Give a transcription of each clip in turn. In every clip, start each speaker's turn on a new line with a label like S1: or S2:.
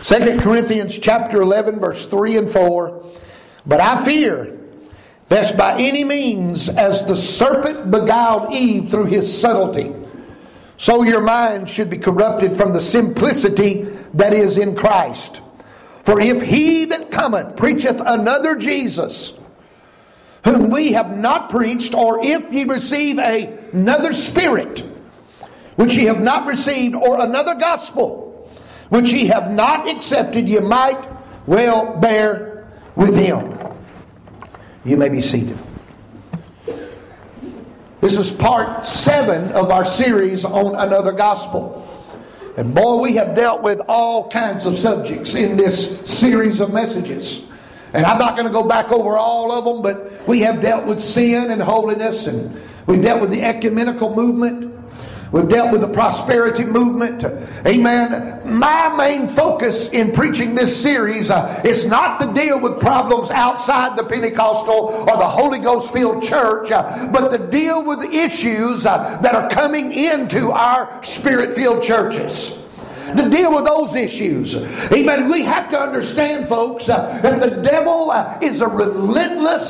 S1: 2 Corinthians chapter 11, verse 3 and 4. But I fear, lest by any means, as the serpent beguiled Eve through his subtlety, so your mind should be corrupted from the simplicity that is in Christ. For if he that cometh preacheth another Jesus, whom we have not preached, or if ye receive another spirit, which ye have not received, or another gospel, which ye have not accepted, ye might well bear with him. You may be seated. This is part 7 of our series on another gospel. And boy, we have dealt with all kinds of subjects in this series of messages. And I'm not going to go back over all of them, but we have dealt with sin and holiness, and we've dealt with the ecumenical movement. We've dealt with the prosperity movement. Amen. My main focus in preaching this series is not to deal with problems outside the Pentecostal or the Holy Ghost-filled church, but to deal with issues that are coming into our Spirit-filled churches. To deal with those issues. Amen. We have to understand, folks, that the devil is a relentless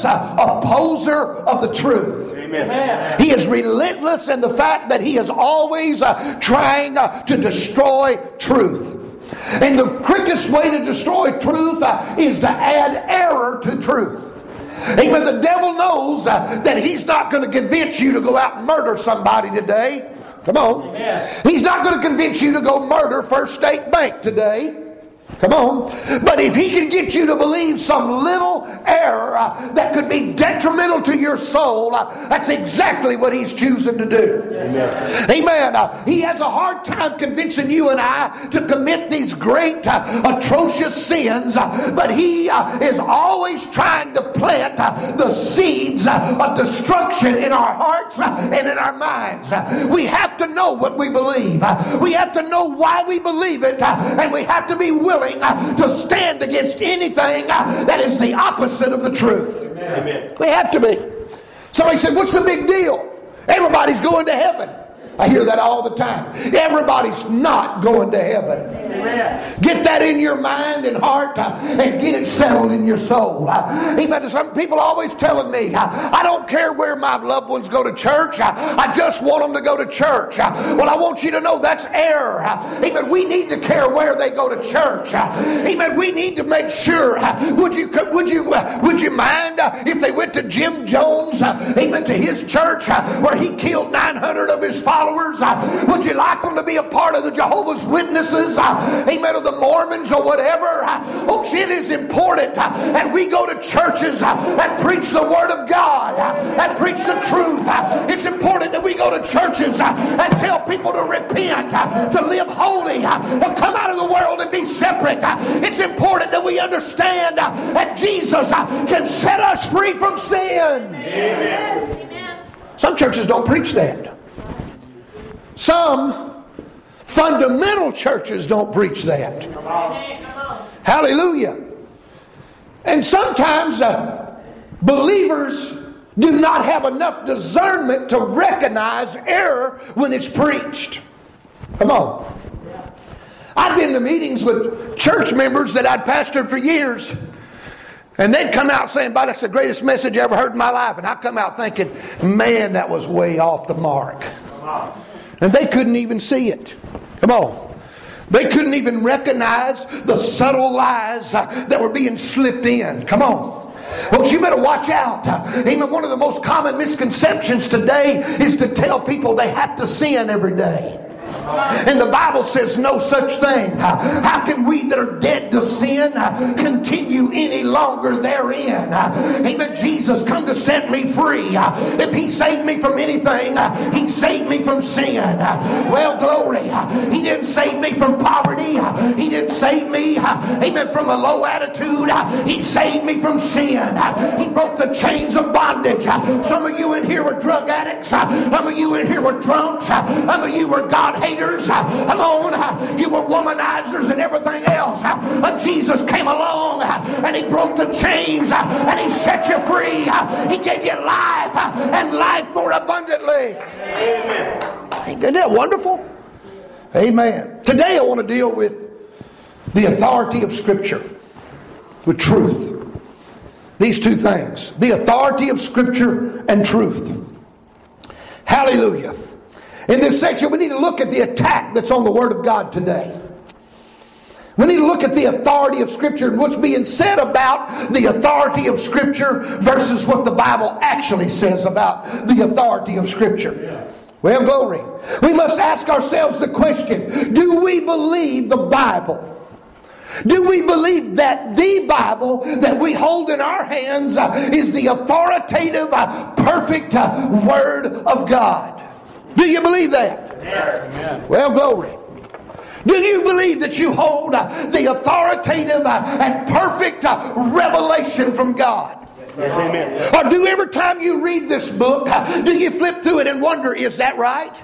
S1: opposer of the truth. Amen. He is relentless in the fact that he is always trying to destroy truth. And the quickest way to destroy truth is to add error to truth. Amen. The devil knows that he's not going to convince you to go out and murder somebody today. Come on. Amen. He's not going to convince you to go murder First State Bank today. Come on. But if he can get you to believe some little error that could be detrimental to your soul, that's exactly what he's choosing to do. Amen. Amen. He has a hard time convincing you and I to commit these great, atrocious sins, but he is always trying to plant the seeds of destruction in our hearts and in our minds. We have to know what we believe. We have to know why we believe it, and we have to be willing to stand against anything that is the opposite of the truth. Amen. We have to be. Somebody said, what's the big deal? Everybody's going to heaven. I hear that all the time. Everybody's not going to heaven. Amen. Get that in your mind and heart and get it settled in your soul. Amen. Some people always telling me, I don't care where my loved ones go to church. I just want them to go to church. Well, I want you to know that's error. Amen. We need to care where they go to church. Amen. We need to make sure. Would you mind if they went to Jim Jones, amen, to his church where he killed 900 of his followers? Would you like them to be a part of the Jehovah's Witnesses, amen, or the Mormons or whatever? Folks, it is important that we go to churches that preach the Word of God, that preach the truth. It's important that we go to churches and tell people to repent, to live holy, to come out of the world and be separate. It's important that we understand that Jesus can set us free from sin. Amen. Some churches don't preach that. Some fundamental churches don't preach that. Hallelujah. And sometimes believers do not have enough discernment to recognize error when it's preached. Come on. I've been to meetings with church members that I'd pastored for years, and they'd come out saying, "Boy, that's the greatest message I ever heard in my life." And I come out thinking, man, that was way off the mark. And they couldn't even see it. Come on. They couldn't even recognize the subtle lies that were being slipped in. Come on. Well, you better watch out. Amen. One of the most common misconceptions today is to tell people they have to sin every day. And the Bible says no such thing. How can we that are dead to sin continue any longer therein? Amen. Jesus come to set me free. If He saved me from anything, He saved me from sin. Well, glory. He didn't save me from poverty. He didn't save me, amen, from a low attitude. He saved me from sin. He broke the chains of bondage. Some of you in here were drug addicts. Some of you in here were drunks. Some of you were God haters. Come on, you were womanizers and everything else. But Jesus came along and He broke the chains and He set you free. He gave you life and life more abundantly. Amen. Isn't that wonderful? Amen. Today I want to deal with the authority of Scripture with truth. These two things. The authority of Scripture and truth. Hallelujah. In this section, we need to look at the attack that's on the Word of God today. We need to look at the authority of Scripture and what's being said about the authority of Scripture versus what the Bible actually says about the authority of Scripture. Well, glory. We must ask ourselves the question, do we believe the Bible? Do we believe that the Bible that we hold in our hands is the authoritative, perfect Word of God? Do you believe that?
S2: Amen.
S1: Well, glory. Do you believe that you hold the authoritative and perfect revelation from God?
S2: Yes, amen.
S1: Or do every time you read this book, do you flip through it and wonder, is that right?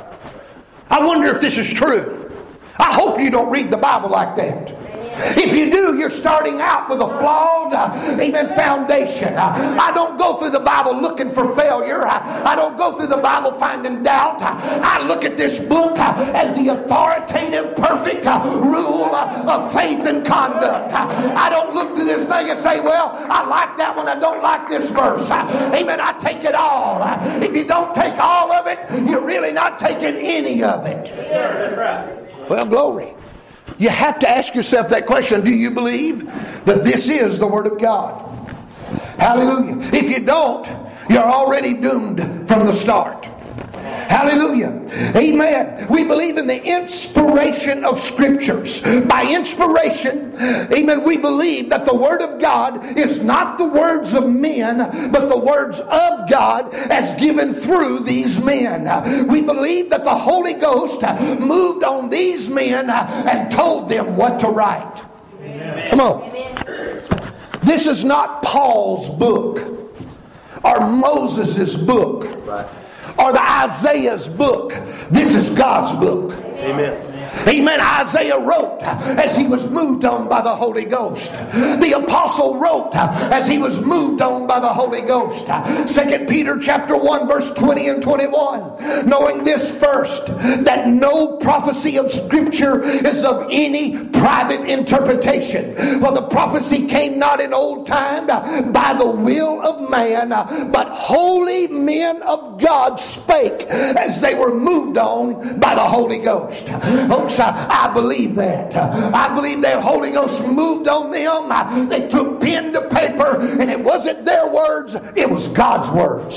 S1: I wonder if this is true. I hope you don't read the Bible like that. If you do, you're starting out with a flawed, foundation. I don't go through the Bible looking for failure. I don't go through the Bible finding doubt. I look at this book as the authoritative, perfect rule of faith and conduct. I don't look through this thing and say, well, I like that one, I don't like this verse. Amen. I take it all. If you don't take all of it, you're really not taking any of it.
S2: Yes, sir. That's right.
S1: Well, glory. You have to ask yourself that question. Do you believe that this is the Word of God? Hallelujah. If you don't, you're already doomed from the start. Hallelujah. Amen. We believe in the inspiration of Scriptures. By inspiration, amen, we believe that the Word of God is not the words of men, but the words of God as given through these men. We believe that the Holy Ghost moved on these men and told them what to write. Amen. Come on. Amen. This is not Paul's book or Moses' book. Right. Or the Isaiah's book. This is God's book.
S2: Amen.
S1: Amen. Isaiah wrote as he was moved on by the Holy Ghost. The apostle wrote as he was moved on by the Holy Ghost. 2 Peter chapter 1 verse 20 and 21. Knowing this first, that no prophecy of Scripture is of any private interpretation. For the prophecy came not in old time by the will of man, but holy men of God spake as they were moved on by the Holy Ghost. Folks, I believe that. I believe that Holy Ghost moved on them. They took pen to paper, and it wasn't their words, it was God's words.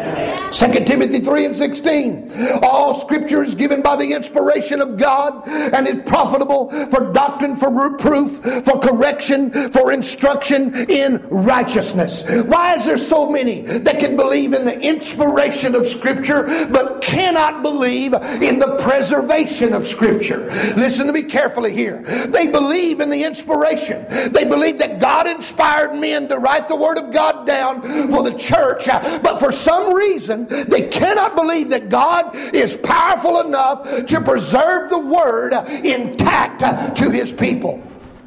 S1: 2 Timothy 3 and 16. All Scripture is given by the inspiration of God, and is profitable for doctrine, for reproof, for correction, for instruction in righteousness. Why is there so many that can believe in the inspiration of Scripture, but cannot believe in the preservation of Scripture? Listen to me carefully here. They believe in the inspiration. They believe that God inspired men to write the Word of God down for the church, but for some reason they cannot believe that God is powerful enough to preserve the Word intact to His people.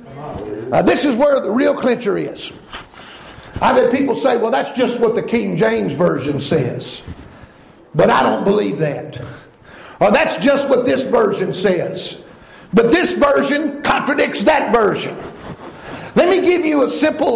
S1: This is where the real clincher is. I've had people say, well, that's just what the King James Version says. But I don't believe that. Or that's just what this version says. But this version contradicts that version. Let me give you a simple,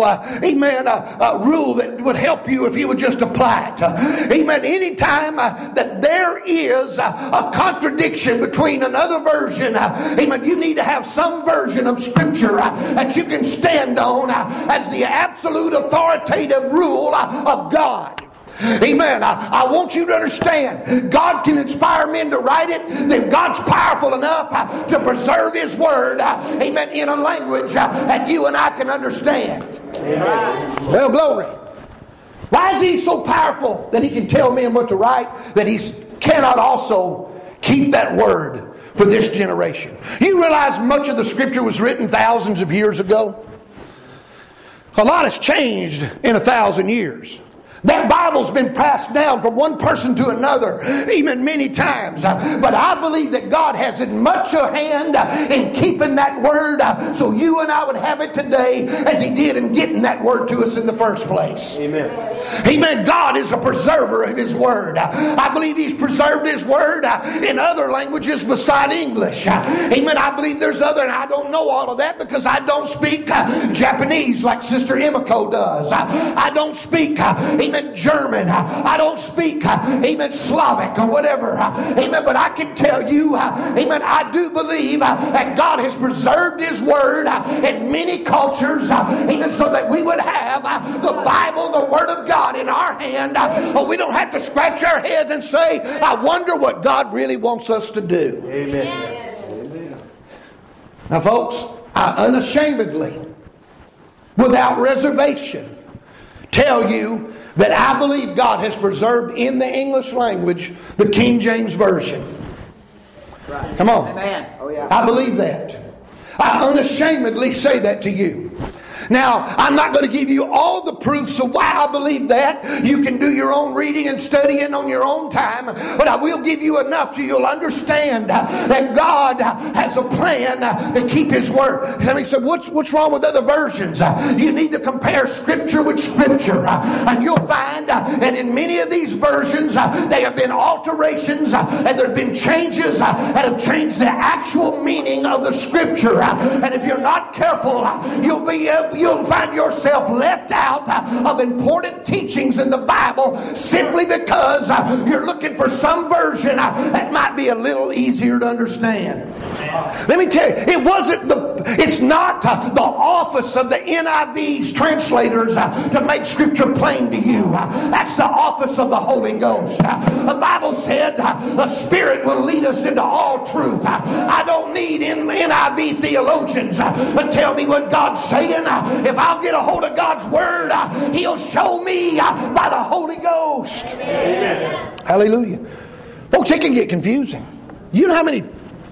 S1: rule that would help you if you would just apply it. Amen. Anytime that there is a contradiction between another version, amen, you need to have some version of Scripture that you can stand on as the absolute authoritative rule of God. Amen. I want you to understand, God can inspire men to write it, then God's powerful enough to preserve His Word, amen, in a language that you and I can understand. Amen. Well, glory. Why is He so powerful that He can tell men what to write, that He cannot also keep that Word for this generation? You realize much of the Scripture was written thousands of years ago? A lot has changed in 1,000 years. That Bible's been passed down from one person to another, even many times. But I believe that God has as much a hand in keeping that word so you and I would have it today as He did in getting that word to us in the first place.
S2: Amen.
S1: Amen. God is a preserver of His word. I believe He's preserved His word in other languages beside English. Amen. I believe there's other, and I don't know all of that because I don't speak Japanese like Sister Emiko does. I don't speak German. I don't speak, Slavic or whatever. Amen. But I can tell you, I do believe that God has preserved His word in many cultures, so that we would have the Bible, the Word of God in our hand. We don't have to scratch our heads and say, I wonder what God really wants us to do.
S2: Amen.
S1: Now, folks, I unashamedly, without reservation, tell you that I believe God has preserved in the English language the King James Version.
S3: Right.
S1: Come on.
S3: Amen. Oh, yeah.
S1: I believe that. I unashamedly say that to you. Now, I'm not going to give you all the proofs of why I believe that. You can do your own reading and studying on your own time. But I will give you enough so you'll understand that God has a plan to keep His word. Somebody said, what's wrong with other versions? You need to compare Scripture with Scripture. And you'll find that in many of these versions, there have been alterations and there have been changes that have changed the actual meaning of the Scripture. And if you're not careful, you'll find yourself left out of important teachings in the Bible simply because you're looking for some version that might be a little easier to understand. Let me tell you, it's not the office of the NIV's translators to make Scripture plain to you. That's the office of the Holy Ghost. The Bible said the Spirit will lead us into all truth. I don't need NIV theologians to tell me what God's saying. If I'll get a hold of God's Word, He'll show me by the Holy Ghost.
S2: Amen.
S1: Hallelujah. Folks, it can get confusing. You know how many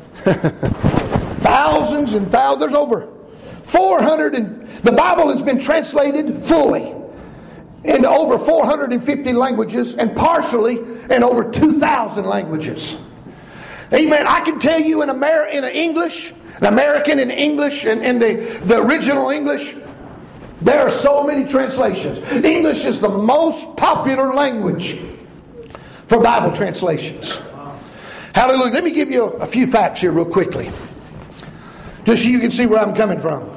S1: thousands and thousands, there's over 400, and the Bible has been translated fully into over 450 languages and partially in over 2,000 languages. Amen. I can tell you in English, the American in English and the original English, there are so many translations. English is the most popular language for Bible translations. Hallelujah. Let me give you a few facts here real quickly, just so you can see where I'm coming from.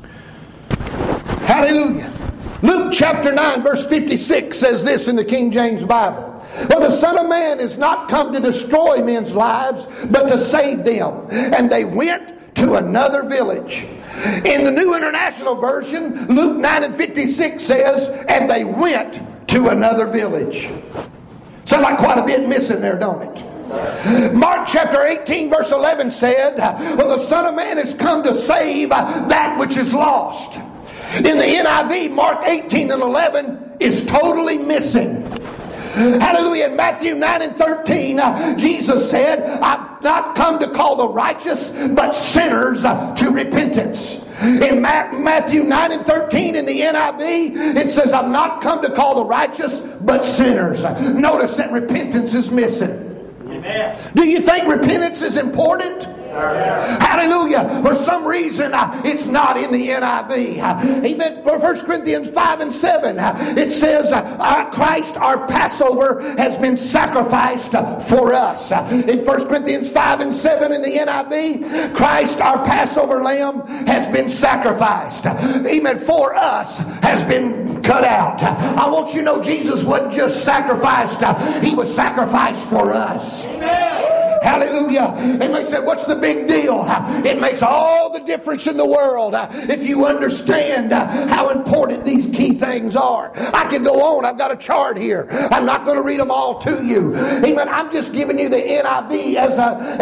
S1: Hallelujah. Luke chapter 9 verse 56 says this in the King James Bible. For the Son of Man is not come to destroy men's lives, but to save them. And they went to another village. In the New International Version, Luke 9 and 56 says, and they went to another village. Sounds like quite a bit missing there, don't it? Mark chapter 18 verse 11 said, well, the Son of Man has come to save that which is lost. In the NIV, Mark 18 and 11 is totally missing. Hallelujah. In Matthew 9 and 13, Jesus said, I've not come to call the righteous, but sinners to repentance. In Matthew 9 and 13 in the NIV, it says, I've not come to call the righteous, but sinners. Notice that repentance is missing. Amen. Do you think repentance is important? Hallelujah. For some reason, it's not in the NIV. Amen. For 1 Corinthians 5 and 7, it says, Christ, our Passover, has been sacrificed for us. In 1 Corinthians 5 and 7 in the NIV, Christ, our Passover lamb, has been sacrificed. Amen. For us has been cut out. I want you to know Jesus wasn't just sacrificed. He was sacrificed for us. Amen. Hallelujah. And they said, what's the big deal? It makes all the difference in the world if you understand how important these key things are. I can go on. I've got a chart here. I'm not going to read them all to you. Amen. I'm just giving you the NIV as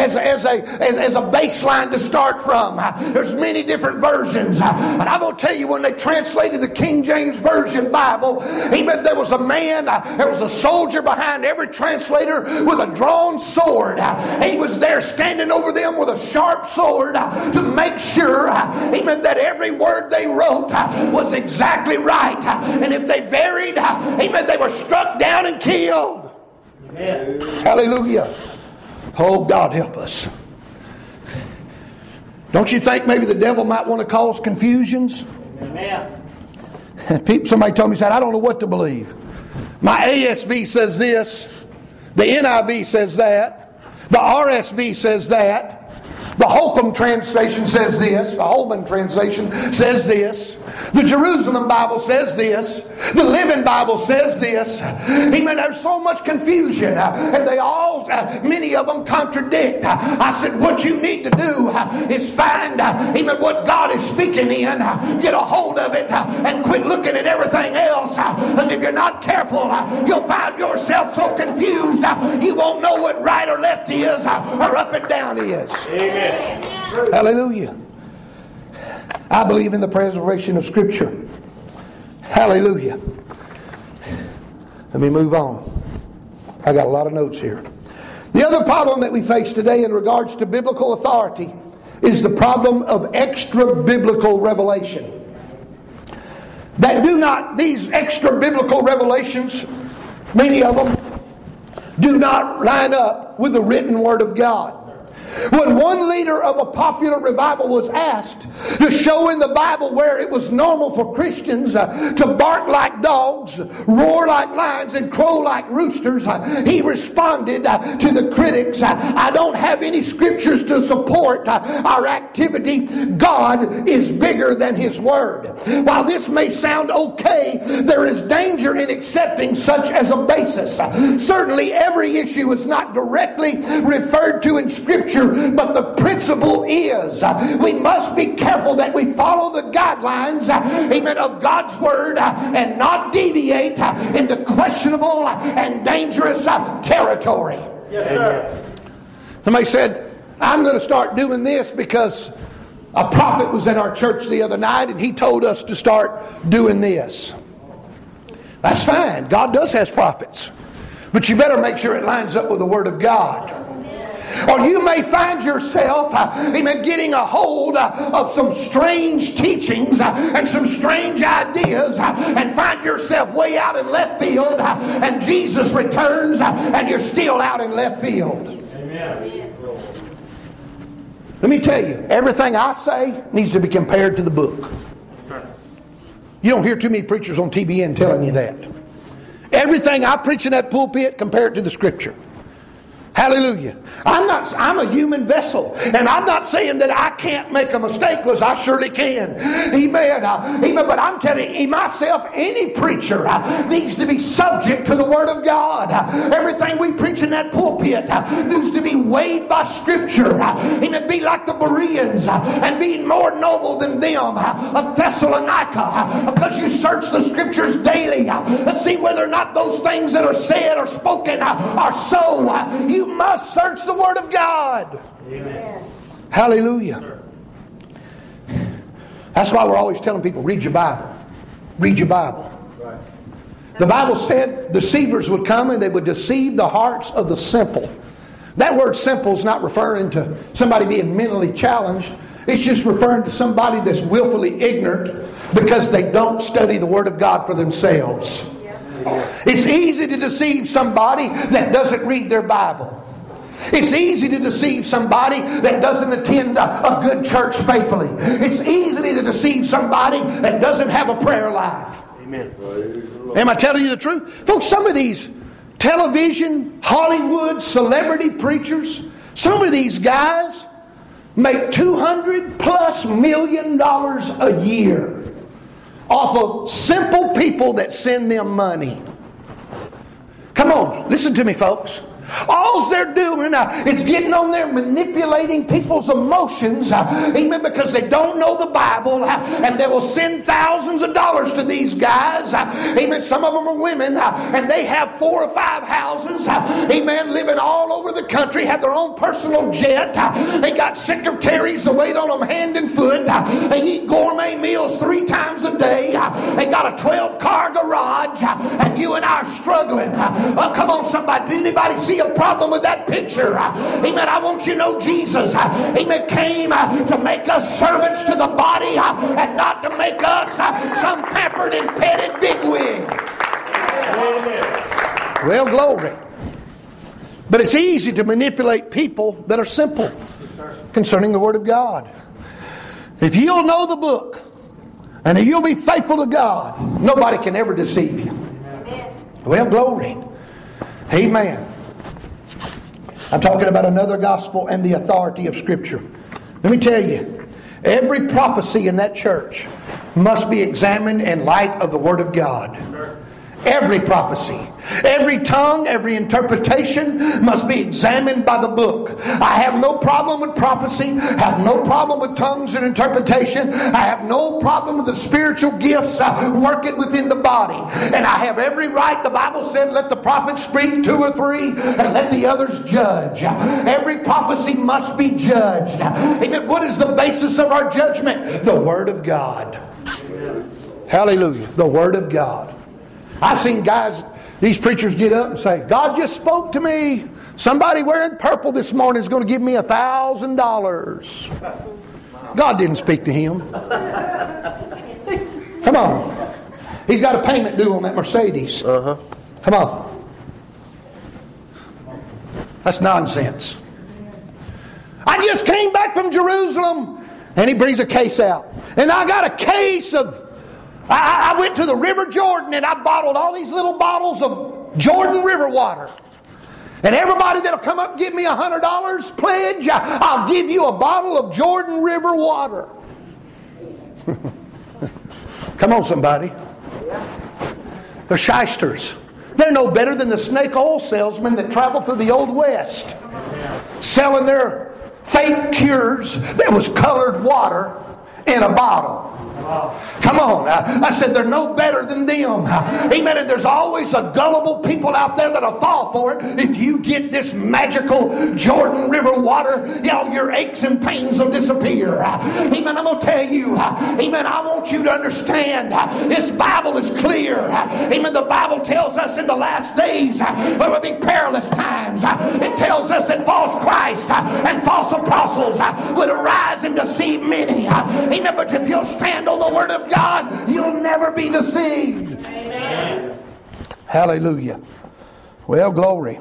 S1: a baseline to start from. There's many different versions. And I'm going to tell you, when they translated the King James Version Bible, amen, there was a man, there was a soldier behind every translator with a drawn sword. He was there standing over them with a sharp sword to make sure, amen, that every word they wrote was exactly right. And if they varied, amen, they were struck down and killed. Amen. Hallelujah. Oh, God help us. Don't you think maybe the devil might want to cause confusions?
S3: Amen.
S1: Somebody told me, said, I don't know what to believe. My ASV says this. The NIV says that. The RSV says that. The Holcomb translation says this. The Holman translation says this. The Jerusalem Bible says this. The Living Bible says this. Amen. There's so much confusion. And they all, many of them contradict. I said, what you need to do is find, amen, what God is speaking in. Get a hold of it and quit looking at everything else. Because if you're not careful, you'll find yourself so confused you won't know what right or left is or up and down is. Amen. Hallelujah. I believe in the preservation of Scripture. Hallelujah. Let me move on. I got a lot of notes here. The other problem that we face today in regards to biblical authority is the problem of extra biblical revelation. These extra biblical revelations, many of them, do not line up with the written Word of God. When one leader of a popular revival was asked to show in the Bible where it was normal for Christians to bark like dogs, roar like lions, and crow like roosters, he responded to the critics, I don't have any scriptures to support our activity. God is bigger than His Word. While this may sound okay, there is danger in accepting such as a basis. Certainly every issue is not directly referred to in Scripture, but the principle is we must be careful that we follow the guidelines, amen, of God's Word and not deviate into questionable and dangerous territory. Yes, sir. Somebody said, I'm going to start doing this because a prophet was in our church the other night and he told us to start doing this. That's fine. God does have prophets. But you better make sure it lines up with the Word of God. Or you may find yourself, amen, getting a hold of some strange teachings and some strange ideas and find yourself way out in left field and Jesus returns and you're still out in left field. Amen. Let me tell you, everything I say needs to be compared to the book. You don't hear too many preachers on TBN telling you that. Everything I preach in that pulpit, compare it to the Scripture. Hallelujah. I'm a human vessel. And I'm not saying that I can't make a mistake, because I surely can. Amen. But I'm telling you, myself, any preacher needs to be subject to the Word of God. Everything we preach in that pulpit needs to be weighed by Scripture. Amen. Be like the Bereans and being more noble than them of Thessalonica, because you search the Scriptures daily to see whether or not those things that are said or spoken are so. You must search the Word of God. Amen. Hallelujah. That's why we're always telling people, read your Bible. Read your Bible. Right. The Bible said deceivers would come and they would deceive the hearts of the simple. That word simple is not referring to somebody being mentally challenged. It's just referring to somebody that's willfully ignorant because they don't study the Word of God for themselves. It's easy to deceive somebody that doesn't read their Bible. It's easy to deceive somebody that doesn't attend a good church faithfully. It's easy to deceive somebody that doesn't have a prayer life. Amen. Am I telling you the truth? Folks, some of these television, Hollywood, celebrity preachers, some of these guys make $200+ million a year off of simple people that send them money. Come on, listen to me, folks. All they're doing is getting on there manipulating people's emotions, amen, because they don't know the Bible, and they will send thousands of dollars to these guys, amen. Some of them are women, and they have 4 or 5 houses, amen, living all over the country, have their own personal jet. They got secretaries that wait on them hand and foot. They eat gourmet meals 3 times a today. They got a 12-car garage, and you and I are struggling. Come on, somebody. Did anybody see a problem with that picture? Amen. I want you to know Jesus, amen, came to make us servants to the body and not to make us some pampered and petted bigwig. Well, glory. But it's easy to manipulate people that are simple concerning the Word of God. If you'll know the book and if you'll be faithful to God, nobody can ever deceive you. Well, glory. Amen. I'm talking about another gospel and the authority of Scripture. Let me tell you, every prophecy in that church must be examined in light of the Word of God. Every prophecy, every tongue, every interpretation must be examined by the book. I have no problem with prophecy. I have no problem with tongues and interpretation. I have no problem with the spiritual gifts working within the body. And I have every right. The Bible said, let the prophets speak 2 or 3 and let the others judge. Every prophecy must be judged. Amen. What is the basis of our judgment? The Word of God. Hallelujah. The Word of God. I've seen guys, these preachers get up and say, God just spoke to me. Somebody wearing purple this morning is going to give me $1,000. God didn't speak to him. Come on. He's got a payment due on that Mercedes. Come on. That's nonsense. I just came back from Jerusalem. And he brings a case out. And I got a case of... I went to the River Jordan and I bottled all these little bottles of Jordan River water. And everybody that'll come up and give me $100 pledge, I'll give you a bottle of Jordan River water. Come on, somebody. They're shysters. They're no better than the snake oil salesmen that travel through the Old West, selling their fake cures that was colored water in a bottle. Come on. I said they're no better than them. Amen. And there's always a gullible people out there that'll fall for it. If you get this magical Jordan River water, your aches and pains will disappear. Amen. I'm going to tell you. Amen. I want you to understand. This Bible is clear. Amen. The Bible tells us in the last days there will be perilous times. It tells us that false Christ and false apostles would arise and deceive many. Amen. But if you'll stand on the Word of God, you'll never be deceived. Amen. Hallelujah. Well, glory.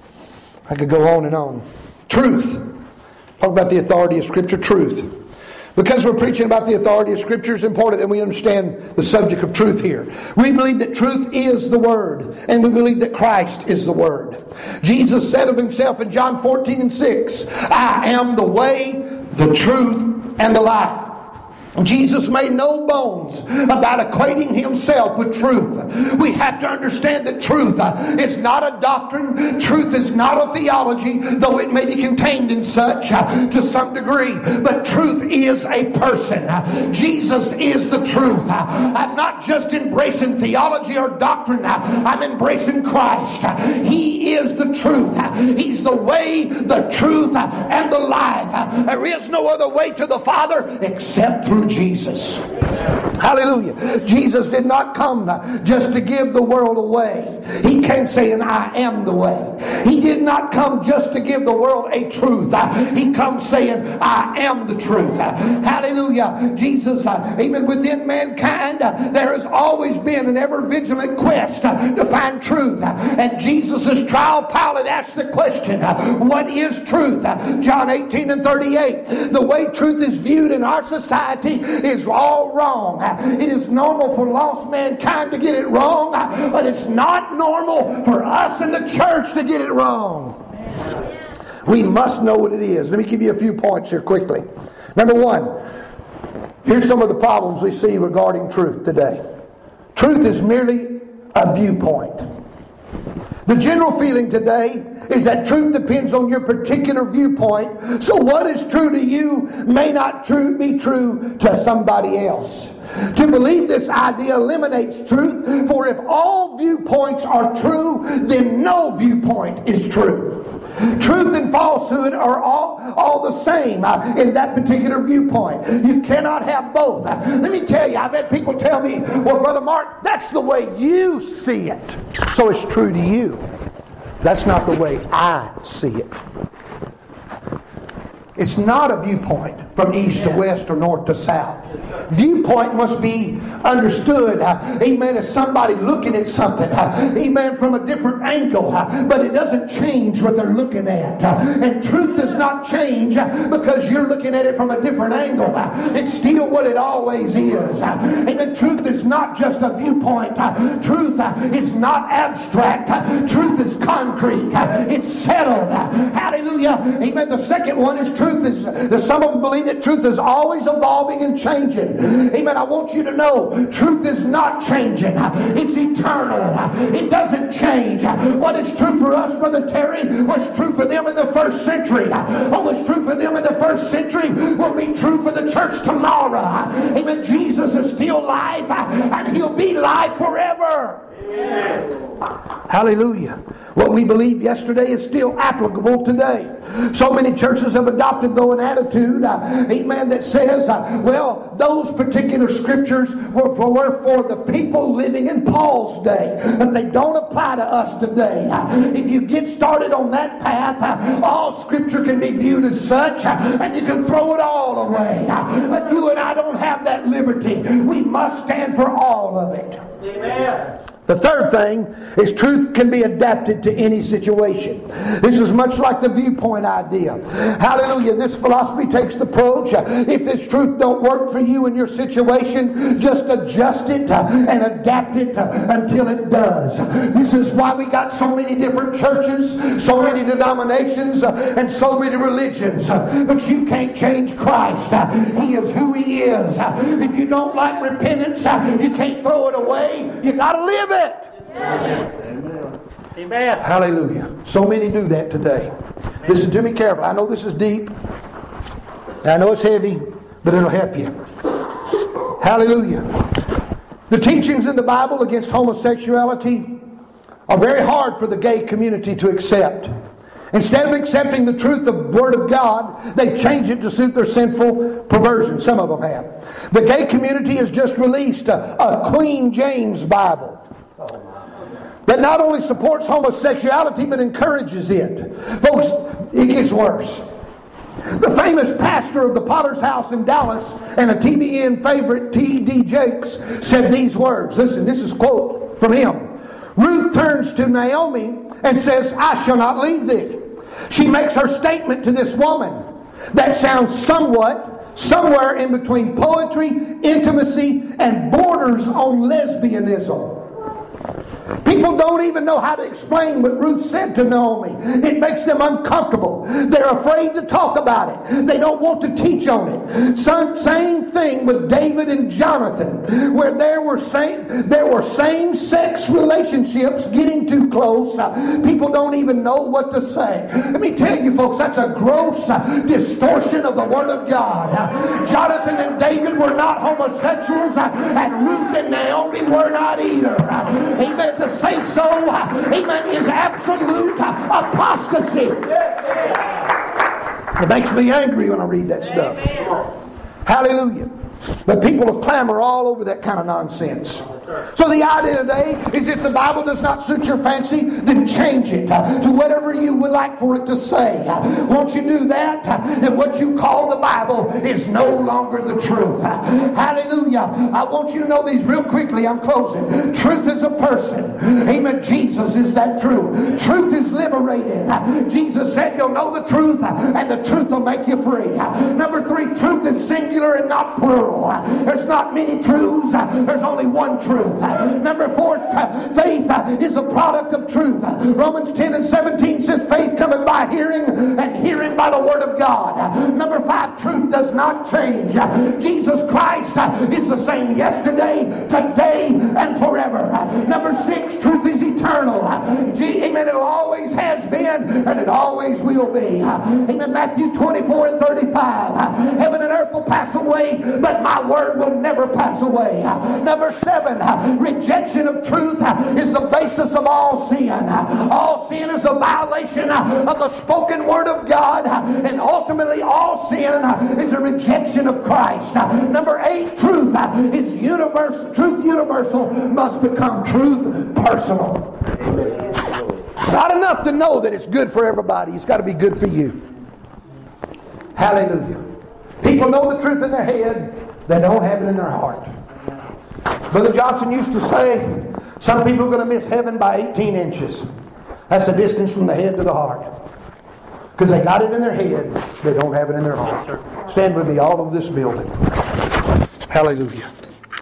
S1: I could go on and on. Truth. Talk about the authority of Scripture. Truth. Because we're preaching about the authority of Scripture, it's important that we understand the subject of truth here. We believe that truth is the Word, and we believe that Christ is the Word. Jesus said of himself in John 14:6, I am the way, the truth, and the life. Jesus made no bones about equating himself with truth. We have to understand that truth is not a doctrine. Truth is not a theology, though it may be contained in such to some degree. But truth is a person. Jesus is the truth. I'm not just embracing theology or doctrine. I'm embracing Christ. He is the truth. He's the way, the truth, and the life. There is no other way to the Father except through Jesus. Hallelujah. Jesus did not come just to give the world away. He came saying, I am the way. He did not come just to give the world a truth. He comes saying, I am the truth. Hallelujah. Jesus, even within mankind, there has always been an ever vigilant quest to find truth. And Jesus' trial pilot asked the question, what is truth? John 18:38. The way truth is viewed in our society is all wrong. It is normal for lost mankind to get it wrong, but it's not normal for us in the church to get it wrong. We must know what it is. Let me give you a few points here quickly. Number one, here's some of the problems we see regarding truth today. Truth is merely a viewpoint. The general feeling today is that truth depends on your particular viewpoint. So what is true to you may not be true to somebody else. To believe this idea eliminates truth, for if all viewpoints are true, then no viewpoint is true. Truth and falsehood are all all the same in that particular viewpoint. You cannot have both. Let me tell you, I've had people tell me, well, Brother Mark, that's the way you see it, so it's true to you. That's not the way I see it. It's not a viewpoint from east to west or north to south. Viewpoint must be understood, amen, as somebody looking at something, amen, from a different angle, but it doesn't change what they're looking at. And truth does not change because you're looking at it from a different angle. It's still what it always is. Amen. Truth is not just a viewpoint. Truth is not abstract. Truth is concrete. It's settled. Hallelujah. Amen. The second one is truth is, some of them believe that truth is always evolving and changing. Amen. I want you to know truth is not changing. It's eternal. It doesn't change. What is true for us, Brother Terry, was true for them in the first century. What was true for them in the first century will be true for the church tomorrow. Amen. Jesus is still alive and He'll be live forever. Amen. Hallelujah. What we believed yesterday is still applicable today. So many churches have adopted, though, an attitude, amen, that says, well, those particular scriptures were for the people living in Paul's day, but they don't apply to us today. If you get started on that path, all scripture can be viewed as such, and you can throw it all away. But you and I don't have that liberty. We must stand for all of it. Amen. The third thing is truth can be adapted to any situation. This is much like the viewpoint idea. Hallelujah. This philosophy takes the approach, if this truth don't work for you in your situation, just adjust it and adapt it until it does. This is why we got so many different churches, so many denominations, and so many religions. But you can't change Christ. He is who He is. If you don't like repentance, you can't throw it away. You got to live it. Amen. Amen. Hallelujah. So many do that today. Amen. Listen to me carefully. I know this is deep. I know it's heavy, but it'll help you. Hallelujah. The teachings in the Bible against homosexuality are very hard for the gay community to accept. Instead of accepting the truth of the Word of God, they change it to suit their sinful perversion. Some of them have. The gay community has just released a Queen James Bible that not only supports homosexuality but encourages it. Folks, it gets worse. The famous pastor of the Potter's House in Dallas and a TBN favorite, T.D. Jakes, said these words. Listen, this is a quote from him. Ruth turns to Naomi and says, I shall not leave thee. She makes her statement to this woman that sounds somewhere in between poetry, intimacy, and borders on lesbianism. People don't even know how to explain what Ruth said to Naomi. It makes them uncomfortable. They're afraid to talk about it. They don't want to teach on it. Same thing with David and Jonathan, where there were same-sex relationships getting too close. People don't even know what to say. Let me tell you, folks, that's a gross distortion of the Word of God. Jonathan and David were not homosexuals, and Ruth and Naomi were not either. Amen. To say so, amen, is absolute apostasy. It makes me angry when I read that stuff. Hallelujah. But people will clamor all over that kind of nonsense. So the idea today is if the Bible does not suit your fancy, then change it to whatever you would like for it to say. Once you do that, then what you call the Bible is no longer the truth. Hallelujah. I want you to know these real quickly. I'm closing. Truth is a person. Amen. Jesus is that truth. Truth is liberating. Jesus said you'll know the truth and the truth will make you free. Number 3, truth is singular and not plural. There's not many truths. There's only one truth. Number 4, faith is a product of truth. Romans 10 and 17 says faith cometh by hearing and hearing by the Word of God. Number 5, truth does not change. Jesus Christ is the same yesterday, today, and forever. Number 6, truth is eternal. Amen. It always has been and it always will be. Amen. Matthew 24 and 35. Heaven and earth will pass away, but my word will never pass away. Number 7, rejection of truth is the basis of all sin. All sin is a violation of the spoken word of God, and ultimately ultimately all sin is a rejection of Christ. Number 8, truth is universal. Truth universal must become truth personal. It's not enough to know that it's good for everybody. It's got to be good for you. Hallelujah. People know the truth in their head. They don't have it in their heart. Brother Johnson used to say, some people are going to miss heaven by 18 inches. That's the distance from the head to the heart. Because they got it in their head, they don't have it in their heart. Stand with me all over this building. Hallelujah.